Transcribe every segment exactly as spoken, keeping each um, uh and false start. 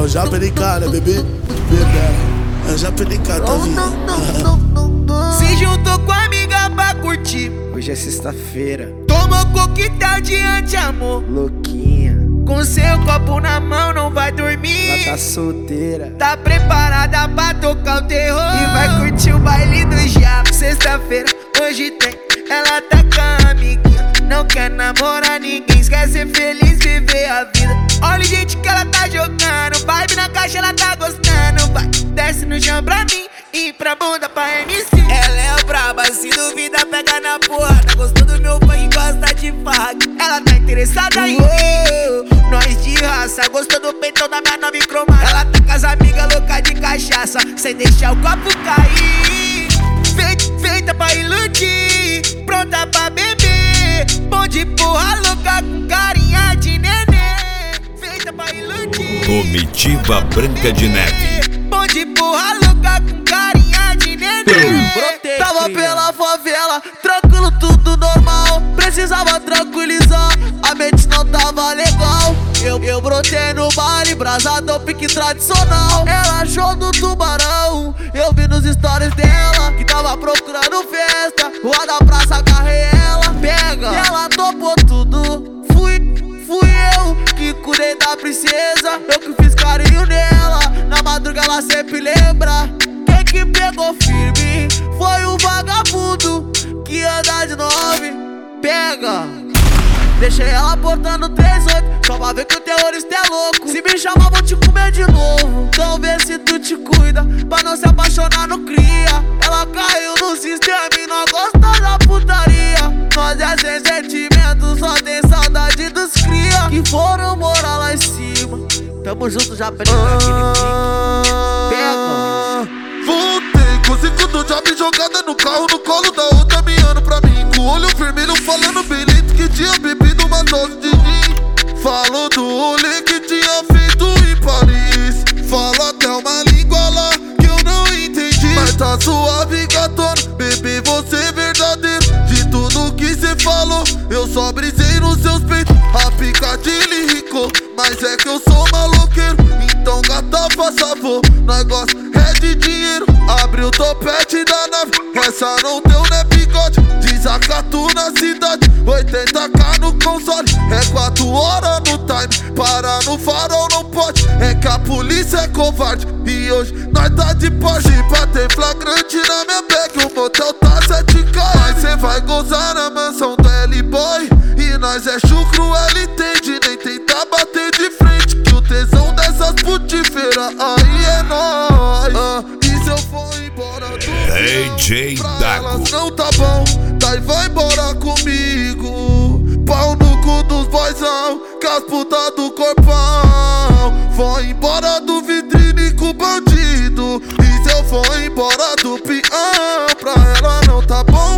o Japa N K, né, bebê? É o Japa N K, tá vindo. Se juntou com a amiga pra curtir. Hoje é sexta-feira. Tomou coquetel de anti-amor. Louquinha, com seu copo na mão não vai dormir. ela tá solteira. Tá preparada pra tocar o terror e vai curtir o baile do diabo. Sexta-feira, hoje tem. Ela tá com a amiguinha, não quer namorar ninguém, quer ser feliz, viver a vida. Olha o jeito que ela tá jogando, vibe na caixa, ela tá gostando. Vai, desce no chão pra mim e pra bunda pra M C. Ela é braba, se duvida pega na porrada. Gostou do meu funk, gosta de farra. Ela tá interessada em mim, nós de raça. Gostou do peitão da minha nova cromada. Ela tá com as amigas louca de cachaça, sem deixar o copo cair. Feita, feita pra iludir, pronta pra beber. Bom de porra louca com carinha de nenê. Feita pra iludir, Comitiva Branca de Neve. bom de porra louca com carinha de nenê. Brotei, Tava cria. pela favela, tranquilo, tudo normal. Precisava tranquilizar, a mente não tava legal. Eu, eu brotei no baile, brasadão, pique tradicional. Ela achou do tubarão, eu vi nos stories dela que tava procurando festa. Rua da praça, agarrei ela, pega. E ela topou tudo, fui, fui eu que curei da princesa. Eu que fiz carinho nela, na madruga ela sempre lembra. Quem que pegou firme foi o vagabundo que anda de nove, pega. Deixei ela portando três oito, só pra ver que o terrorista é louco. Se me chamar vou te comer de novo, então vê se tu te cuida, pra não se apaixonar no cria. Ela caiu no sistema e não gosta da putaria. Nós é sem sentimento, só tem saudade dos cria que foram morar lá em cima. Tamo junto, já pega Pega. Voltei com cinco do job jogada no carro, no colo da outra miando pra mim, com o olho vermelho falando bem lento que tinha bebido uma dose de gin. Falou do rolê que tinha feito em Paris, fala até uma língua lá que eu não entendi. Mas tá suave, gatona, bebê, você é verdadeiro. De tudo que cê falou, eu só brisei nos seus peitos. A pica de lirico, mas é que eu sou maloqueiro. Então gata, faz favor, nós gosta é de dinheiro. Abre o topete da nave, essa não deu, né, bigode. Desacato na cidade, oitenta k no console. É quatro horas no time, para no farol não pode. É que a polícia é covarde e hoje nós tá de Porsche. Pra ter flagrante na minha bag, o motel tá sete k. Mas cê vai gozar na mansão do L-Boy e nós é chucro, L entende. Nem tentar bater de frente, que o tesão dessas putifeiras aí é nóis. Ah, e se eu for embora do D J Dago, não tá bom, daí vai embora comigo. Pau no cu dos boizão, com as putas do corpão. Vou embora do vitrine com o bandido. E se eu for embora do peão, pra ela não tá bom,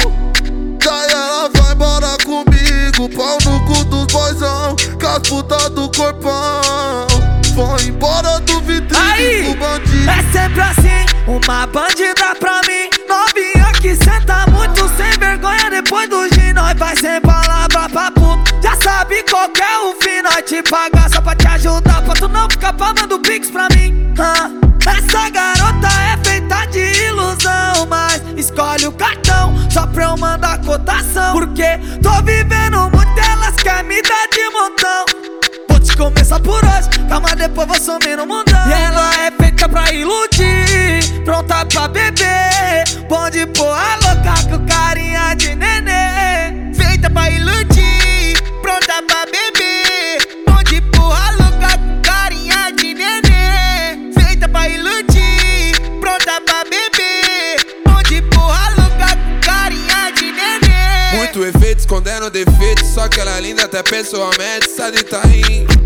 daí ela vai embora comigo. Pau no cu dos boizão, com as putas do corpão. Vou embora do vitrine Aí, com o bandido. é sempre assim, uma bandida pra mim. Novinha que senta muito sem vergonha. Depois do gin nós vai sem palavra pra puto. Já sabe qual que é o fim, nós te pagar só pra te ajudar, pra tu não ficar pagando pix pra mim. ah, Essa garota é feita de ilusão, mas escolhe o cartão só pra eu mandar cotação. Porque tô vivendo muito, elas querem me dar de montão. Vou te começar por hoje, calma, depois vou sumir no mundão. E ela é feita pra iludir, pronta pra beber. Bom de porra louca com carinha de nenê. Feita pra iludir, pronta pra beber. Bom de porra louca com carinha de nenê. Feita pra iludir, pronta pra beber. Bom de porra louca com carinha de nenê. Muito efeito escondendo defeito, só que ela é linda até pessoalmente, sabe tá rindo.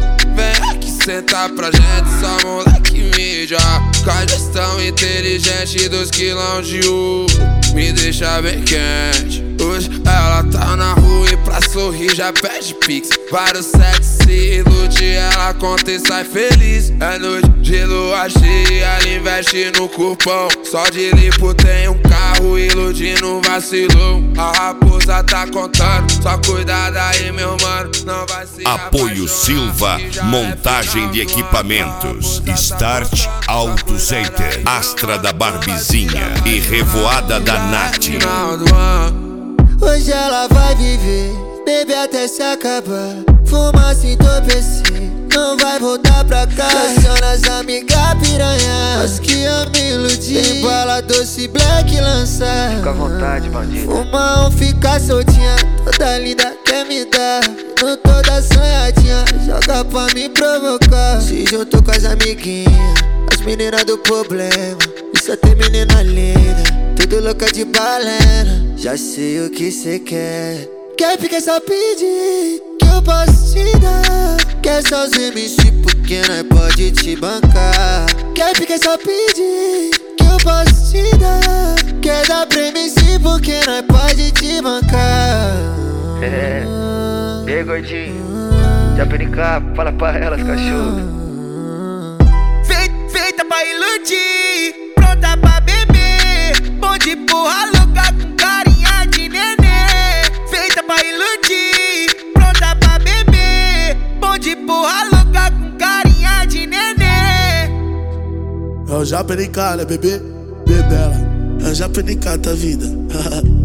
Vem aqui sentar pra gente, só moleque mídia. Com a gestão inteligente dos quilão de U, me deixa bem quente. Hoje ela tá na rua e pra sorrir já pede pix. Vários sexy ilude, ela conta e sai feliz. É noite de lua cheia, ela investe no corpão. Só de lipo tem um carro, iludindo vacilou. A raposa tá contando, só cuidado aí meu mano, não vai se Apoio Silva, montagem de equipamentos. Start Auto Center, Astra da Barbizinha e Revoada da Nath. Hoje ela vai viver, bebe até se acabar. Fuma se entorpecer, não vai voltar pra cá. Aciona as amigas piranha, as que eu me iludi. Tem bala doce black lançar. Fica à vontade, bandido. Fuma um, fica soltinha, toda linda quer me dar. Não toda sonhadinha, joga pra me provocar. Se juntou com as amiguinhas, as meninas do problema. E só tem menina linda, tudo louca de balena. Já sei o que cê quer. Quer ficar só pedir, que eu posso te dar. Quer só os M C porque nós pode te bancar. Quer ficar só pedir, que eu posso te dar. Quer dar pra M C porque nós pode te bancar. É. E aí, gordinho? Já perica, fala pra elas, cachorro. Feita, feita pra iludir, pronta pra beber. Bom de porra louca com carinha de nenê. Feita pra iludir, pronta pra beber. Bom de porra louca com carinha de nenê. Eu já perica, né, bebê? Bebela, eu já perica tua vida.